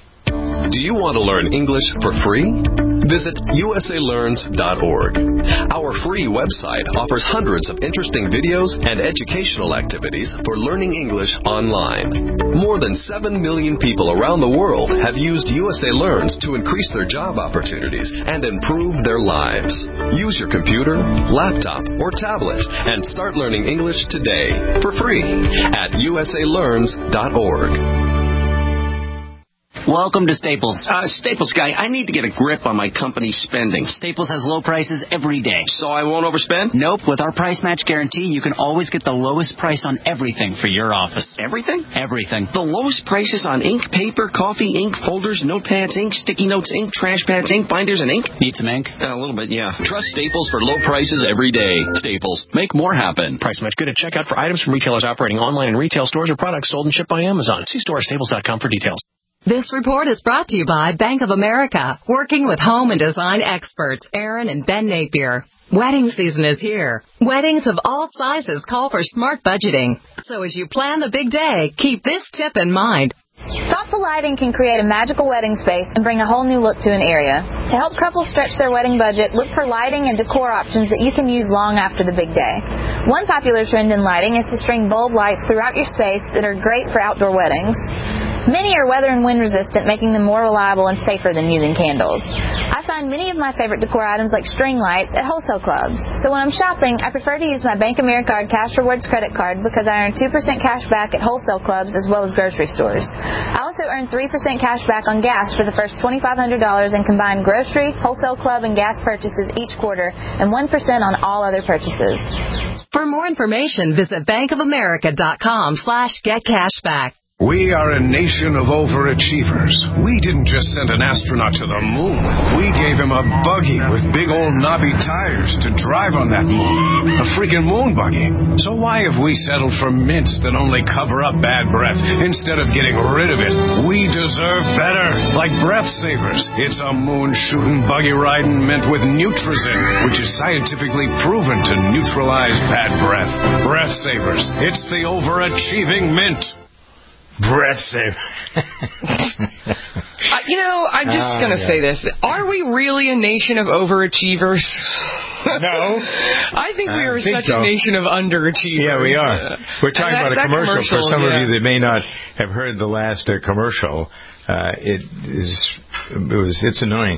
Do you want to learn English for free? Visit U S A learns dot org. Our free website offers hundreds of interesting videos and educational activities for learning English online. More than seven million people around the world have used U S A Learns to increase their job opportunities and improve their lives. Use your computer, laptop, or tablet and start learning English today for free at U S A learns dot org. Welcome to Staples. Uh, Staples guy, I need to get a grip on my company's spending. Staples has low prices every day. So I won't overspend? Nope. With our price match guarantee, you can always get the lowest price on everything for your office. Everything? Everything. The lowest prices on ink, paper, coffee, ink, folders, notepads, ink, sticky notes, ink, trash pads, ink, binders, and ink? Need some ink? Uh, a little bit, yeah. Trust Staples for low prices every day. Staples. Make more happen. Price match good at checkout for items from retailers operating online in retail stores or products sold and shipped by Amazon. See store staples dot com for details. This report is brought to you by Bank of America, working with home and design experts Aaron and Ben Napier. Wedding season is here. Weddings of all sizes call for smart budgeting. So as you plan the big day, keep this tip in mind. Thoughtful lighting can create a magical wedding space and bring a whole new look to an area. To help couples stretch their wedding budget, look for lighting and decor options that you can use long after the big day. One popular trend in lighting is to string bulb lights throughout your space that are great for outdoor weddings. Many are weather and wind resistant, making them more reliable and safer than using candles. I find many of my favorite decor items like string lights at wholesale clubs. So when I'm shopping, I prefer to use my Bank of America Cash Rewards credit card because I earn two percent cash back at wholesale clubs as well as grocery stores. I also earn three percent cash back on gas for the first twenty-five hundred dollars in combined grocery, wholesale club, and gas purchases each quarter, and one percent on all other purchases. For more information, visit bankofamerica.com slash get cashback. We are a nation of overachievers. We didn't just send an astronaut to the moon. We gave him a buggy with big old knobby tires to drive on that moon. A freaking moon buggy. So why have we settled for mints that only cover up bad breath instead of getting rid of it? We deserve better. Like Breath Savers. It's a moon-shooting, buggy-riding mint with Nutrizin, which is scientifically proven to neutralize bad breath. Breath Savers. It's the overachieving mint. Breath saver. uh, you know, I'm just oh, going to yeah. say this. Are we really a nation of overachievers? No. I think we are I think such so. a nation of underachievers. Yeah, we are. We're talking that, about a that commercial. commercial. For some yeah. of you that may not have heard the last uh, commercial, uh, it is, it was, it's annoying.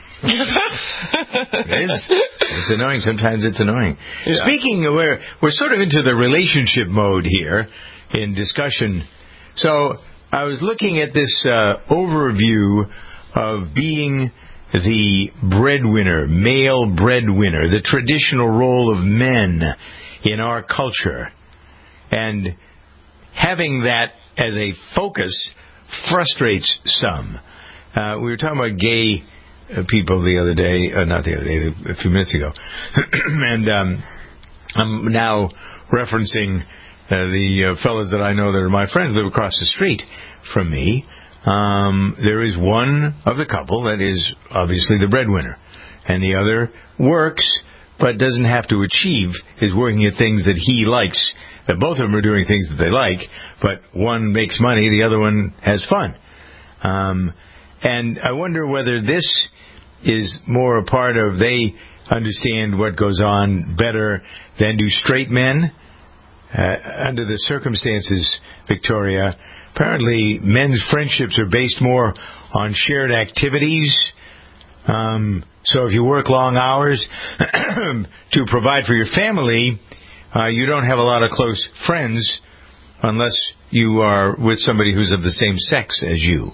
It is. It's annoying. Sometimes it's annoying. Yeah. Speaking, of, we're, we're sort of into the relationship mode here in discussion. So I was looking at this uh, overview of being the breadwinner, male breadwinner, the traditional role of men in our culture. And having that as a focus frustrates some. Uh, we were talking about gay uh, people the other day, uh, not the other day, a few minutes ago. and um, I'm now referencing Uh, the uh, fellows that I know that are my friends live across the street from me. Um, there is one of the couple that is obviously the breadwinner, and the other works but doesn't have to achieve, is working at things that he likes. That both of them are doing things that they like, but one makes money, the other one has fun. Um, and I wonder whether this is more a part of they understand what goes on better than do straight men. Uh, under the circumstances, Victoria, apparently men's friendships are based more on shared activities. Um, so if you work long hours to provide for your family, uh, you don't have a lot of close friends unless you are with somebody who's of the same sex as you.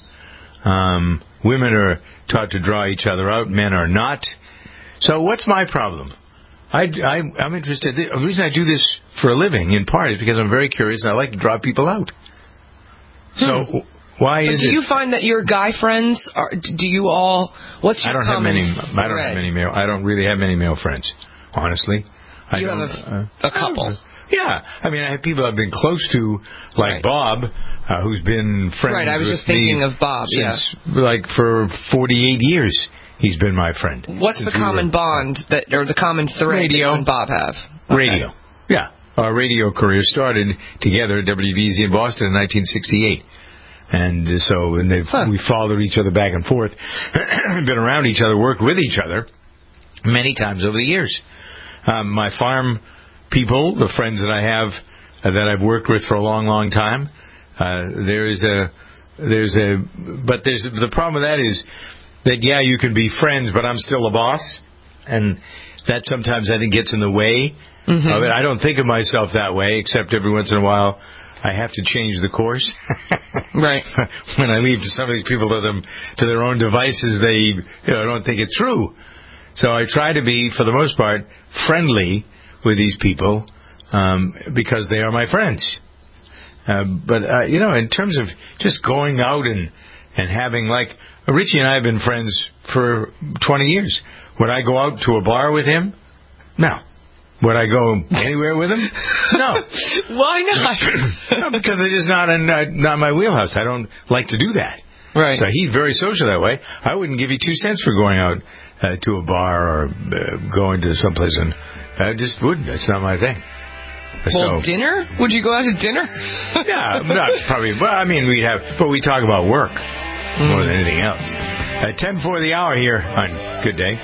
Um, women are taught to draw each other out, men are not. So what's my problem? I, I, I'm interested. The reason I do this for a living, in part, is because I'm very curious and I like to draw people out. So, hmm. why but is do it? Do you find that your guy friends are? Do you all? What's your I don't common have many. I don't thread? have many male. I don't really have many male friends, honestly. I you don't, have a, uh, a couple. Yeah, I mean, I have people I've been close to, like right. Bob, uh, who's been friends. Right, I was with just thinking me of Bob. Since, yeah, like for forty-eight years. He's been my friend. What's the common we bond that, or the common thread radio. that you and Bob have? Okay. Radio. Yeah. Our radio career started together at W B Z in Boston in nineteen sixty-eight. And so and they've, huh. we followed each other back and forth, been around each other, worked with each other many times over the years. Um, my farm people, the friends that I have uh, that I've worked with for a long, long time, uh, there is a, there's a, but there's, the problem with that is, that, yeah, you can be friends, but I'm still a boss. And that sometimes, I think, gets in the way mm-hmm. of it. I don't think of myself that way, except every once in a while I have to change the course. Right. When I leave to some of these people to them to their own devices, they you know, don't think it's true. So I try to be, for the most part, friendly with these people um, because they are my friends. Uh, but, uh, you know, in terms of just going out and, and having, like, Richie and I have been friends for twenty years. Would I go out to a bar with him? No. Would I go anywhere with him? No. Why not? No, because it's just not in uh, not my wheelhouse. I don't like to do that. Right. So he's very social that way. I wouldn't give you two cents for going out uh, to a bar or uh, going to someplace, and I just wouldn't. That's not my thing. Well, so, dinner? Would you go out to dinner? Yeah, not probably. Well, I mean, we'd have, but we talk about work. More than anything else. At ten before the hour here on Good Day.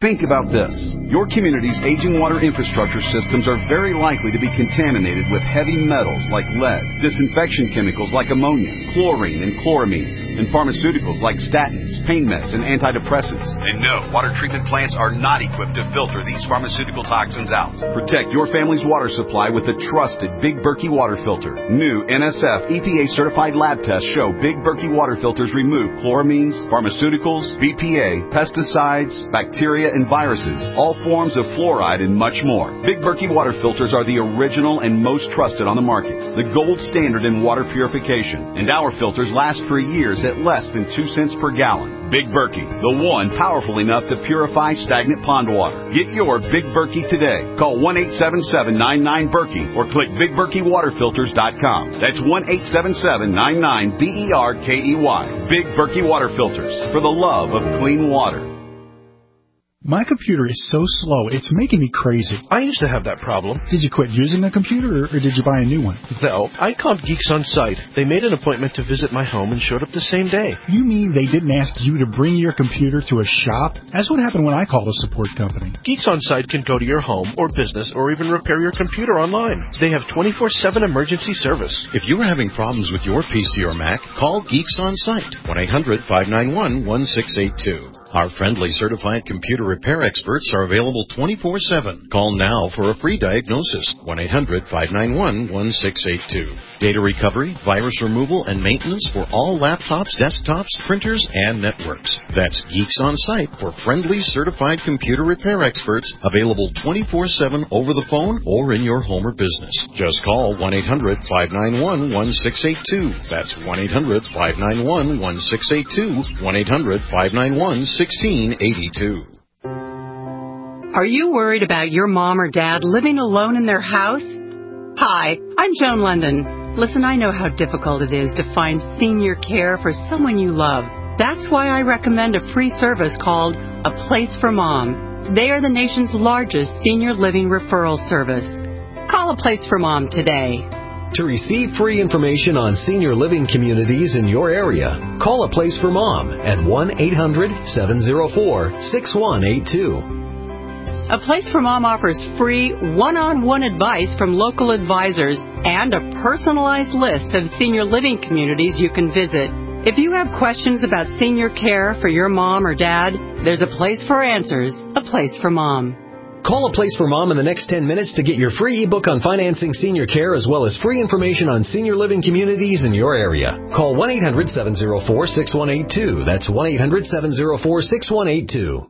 Think about this. Your community's aging water infrastructure systems are very likely to be contaminated with heavy metals like lead, disinfection chemicals like ammonia, chlorine and chloramines, and pharmaceuticals like statins, pain meds, and antidepressants. And no, water treatment plants are not equipped to filter these pharmaceutical toxins out. Protect your family's water supply with the trusted Big Berkey water filter. New N S F E P A-certified lab tests show Big Berkey water filters remove chloramines, pharmaceuticals, B P A, pesticides, bacteria, and viruses, all forms of fluoride, and much more. Big Berkey water filters are the original and most trusted on the market, the gold standard in water purification, and our filters last for years at less than two cents per gallon. Big Berkey, the one powerful enough to purify stagnant pond water. Get your Big Berkey today. Call one eight seven seven, nine nine, Berkey or click big berkey water filters dot com. That's one eight seven seven, nine nine, B E R K E Y. Big Berkey water filters, for the love of clean water. My computer is so slow, it's making me crazy. I used to have that problem. Did you quit using a computer, or did you buy a new one? No, I called Geeks On Site. They made an appointment to visit my home and showed up the same day. You mean they didn't ask you to bring your computer to a shop? That's what happened when I called a support company. Geeks On Site can go to your home or business or even repair your computer online. They have twenty-four seven emergency service. If you are having problems with your P C or Mac, call Geeks On Site, one eight hundred, five nine one, one six eight two. Our friendly certified computer repair experts are available twenty-four seven. Call now for a free diagnosis, one eight hundred, five nine one, one six eight two. Data recovery, virus removal, and maintenance for all laptops, desktops, printers, and networks. That's Geeks On Site for friendly certified computer repair experts, available twenty-four seven over the phone or in your home or business. Just call one eight hundred, five nine one, one six eight two. That's one eight hundred, five nine one, one six eight two, one eight hundred, five nine one, sixteen eighty-two. Are you worried about your mom or dad living alone in their house? Hi, I'm Joan London. Listen, I know how difficult it is to find senior care for someone you love. That's why I recommend a free service called A Place for Mom. They are the nation's largest senior living referral service. Call A Place for Mom today. To receive free information on senior living communities in your area, call A Place for Mom at one eight hundred, seven oh four, six one eight two. A Place for Mom offers free one-on-one advice from local advisors and a personalized list of senior living communities you can visit. If you have questions about senior care for your mom or dad, there's a place for answers, A Place for Mom. Call A Place for Mom in the next ten minutes to get your free ebook on financing senior care as well as free information on senior living communities in your area. Call one eight hundred, seven oh four, six one eight two. That's one eight hundred, seven oh four, six one eight two.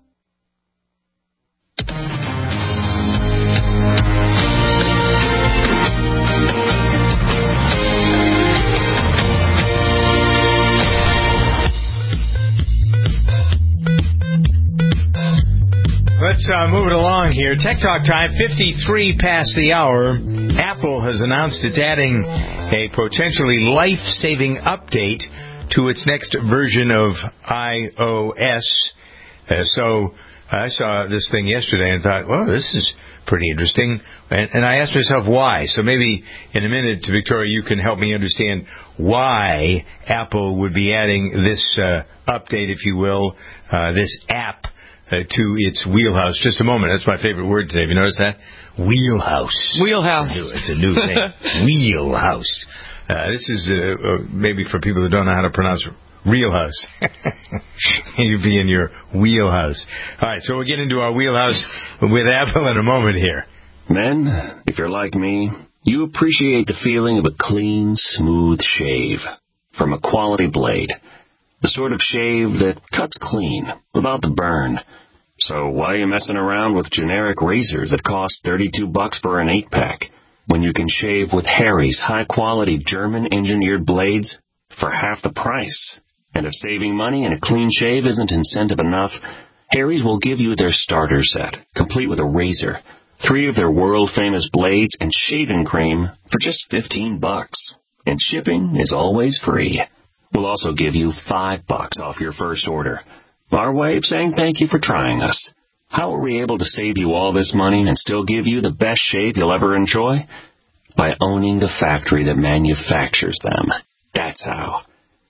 Let's uh, move it along here. Tech Talk time, fifty-three past the hour. Apple has announced it's adding a potentially life-saving update to its next version of iOS. Uh, so I saw this thing yesterday and thought, well, this is pretty interesting. And, and I asked myself why. So maybe in a minute, Victoria, you can help me understand why Apple would be adding this uh, update, if you will, uh, this app Uh, to its wheelhouse. Just a moment. That's my favorite word today. Have you noticed that? Wheelhouse. Wheelhouse. It's a new thing. Wheelhouse. Uh, this is uh, uh, maybe for people that don't know how to pronounce real house. You'd be in your wheelhouse. All right, so we'll get into our wheelhouse with Apple in a moment here. Men, if you're like me, you appreciate the feeling of a clean, smooth shave from a quality blade. The sort of shave that cuts clean, without the burn. So why are you messing around with generic razors that cost thirty-two bucks for an eight-pack, when you can shave with Harry's high-quality German-engineered blades for half the price? And if saving money and a clean shave isn't incentive enough, Harry's will give you their starter set, complete with a razor, three of their world-famous blades, and shaving cream for just fifteen bucks. And shipping is always free. We'll also give you five bucks off your first order. Our way of saying thank you for trying us. How are we able to save you all this money and still give you the best shave you'll ever enjoy? By owning the factory that manufactures them. That's how.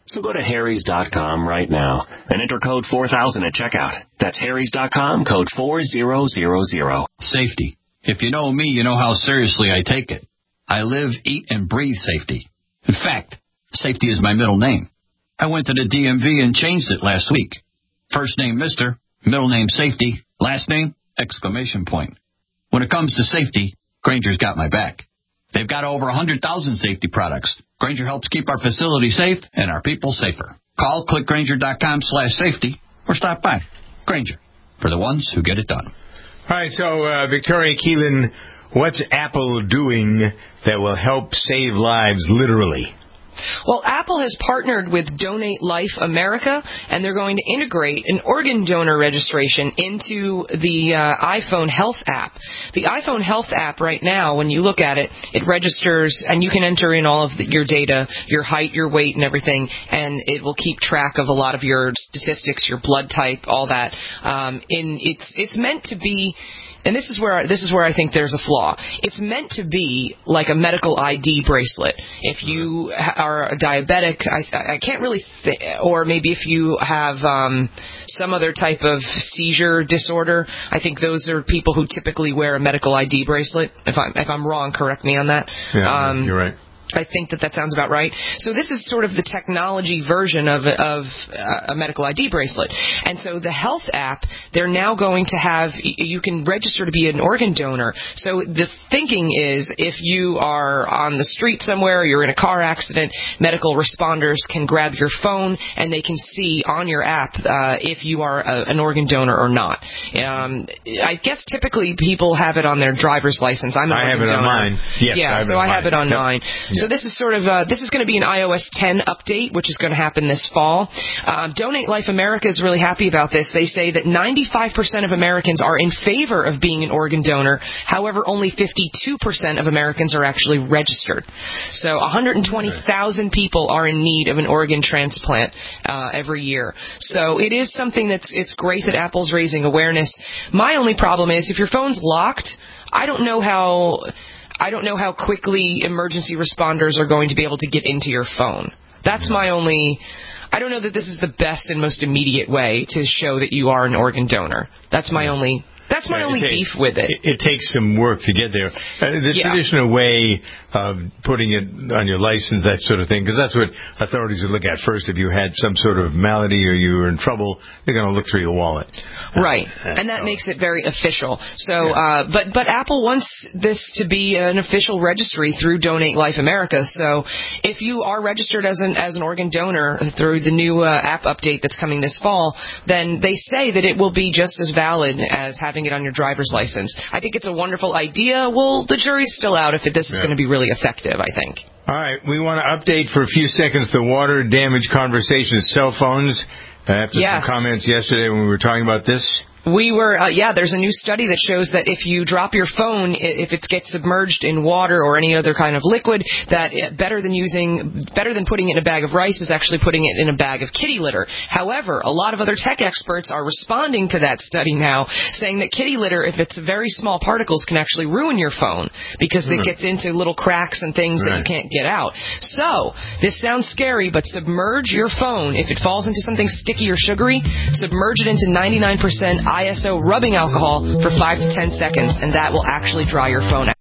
So go to harrys dot com right now and enter code four thousand at checkout. That's harrys dot com, code four thousand. Safety. If you know me, you know how seriously I take it. I live, eat, and breathe safety. In fact, safety is my middle name. I went to the D M V and changed it last week. First name Mister, middle name Safety, last name exclamation point. When it comes to safety, Grainger's got my back. They've got over one hundred thousand safety products. Grainger helps keep our facility safe and our people safer. Call click grainger dot com slash safety or stop by. Grainger, for the ones who get it done. All right, so uh, Victoria Keelan, what's Apple doing that will help save lives literally? Well, Apple has partnered with Donate Life America, and they're going to integrate an organ donor registration into the uh, iPhone Health app. The iPhone Health app right now, when you look at it, it registers, and you can enter in all of the, your data, your height, your weight, and everything, and it will keep track of a lot of your statistics, your blood type, all that. Um, in it's it's meant to be. And this is where this is where I think there's a flaw. It's meant to be like a medical I D bracelet. If you are a diabetic, I, I can't really, th- or maybe if you have um, some other type of seizure disorder, I think those are people who typically wear a medical I D bracelet. If I'm if I'm wrong, correct me on that. Yeah, um, you're right. I think that that sounds about right. So this is sort of the technology version of of a medical I D bracelet. And so the health app, they're now going to have, you can register to be an organ donor. So the thinking is if you are on the street somewhere, you're in a car accident, medical responders can grab your phone and they can see on your app uh, if you are a, an organ donor or not. Um, I guess typically people have it on their driver's license. I'm an I organ have it donor. on mine. Yes, yeah, I have so it on I have mine. it on Yep. mine. So this is sort of uh, this is going to be an i O S ten update, which is going to happen this fall. Um, Donate Life America is really happy about this. They say that ninety-five percent of Americans are in favor of being an organ donor. However, only fifty-two percent of Americans are actually registered. So one hundred twenty thousand people are in need of an organ transplant uh, every year. So it is something that's it's great that Apple's raising awareness. My only problem is if your phone's locked, I don't know how. I don't know how quickly emergency responders are going to be able to get into your phone. That's my only... I don't know that this is the best and most immediate way to show that you are an organ donor. That's my only... That's my Yeah, only it beef takes, with it. it. It takes some work to get there. Uh, the Yeah. traditional way of putting it on your license, that sort of thing, because that's what authorities would look at first. If you had some sort of malady or you were in trouble, they're going to look through your wallet. Right, Uh, and that so. makes it very official. So, uh, but but Apple wants this to be an official registry through Donate Life America. So, if you are registered as an as an organ donor through the new uh, app update that's coming this fall, then they say that it will be just as valid as having it on your driver's license. I think it's a wonderful idea. Well, the jury's still out if it, this is Yeah. going to be really effective, I think. All right, we want to update for a few seconds the water damage conversation, cell phones. After Yes. some comments yesterday when we were talking about this. We were, uh, yeah, there's a new study that shows that if you drop your phone, i- if it gets submerged in water or any other kind of liquid, that it, better than using, better than putting it in a bag of rice is actually putting it in a bag of kitty litter. However, a lot of other tech experts are responding to that study now, saying that kitty litter, if it's very small particles, can actually ruin your phone because Hmm. it gets into little cracks and things that you Right. can't get out. So, this sounds scary, but submerge your phone. If it falls into something sticky or sugary, submerge it into ninety-nine percent I S O rubbing alcohol for five to ten seconds, and that will actually dry your phone out.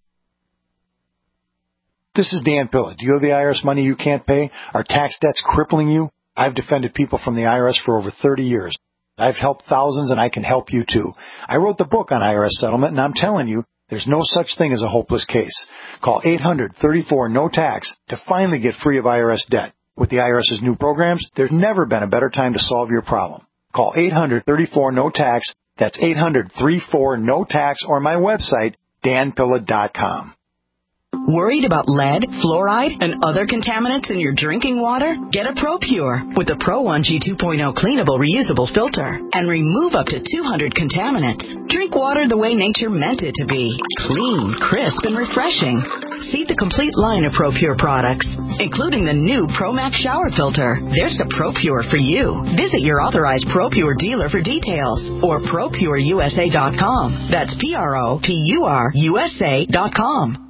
This is Dan Pilla. Do you owe the I R S money you can't pay? Are tax debts crippling you? I've defended people from the I R S for over thirty years. I've helped thousands, and I can help you too. I wrote the book on I R S settlement, and I'm telling you, there's no such thing as a hopeless case. Call eight hundred thirty-four no tax to finally get free of I R S debt. With the IRS's new programs, there's never been a better time to solve your problem. Call eight hundred thirty-four no tax. That's eight hundred thirty-four no tax, or my website, dan pilla dot com. Worried about lead, fluoride, and other contaminants in your drinking water? Get a ProPure with the Pro one G two point oh cleanable reusable filter and remove up to two hundred contaminants. Drink water the way nature meant it to be. Clean, crisp, and refreshing. See the complete line of ProPure products, including the new ProMax shower filter. There's a ProPure for you. Visit your authorized ProPure dealer for details or pro pure U S A dot com. That's P R O P U R U S A dot com.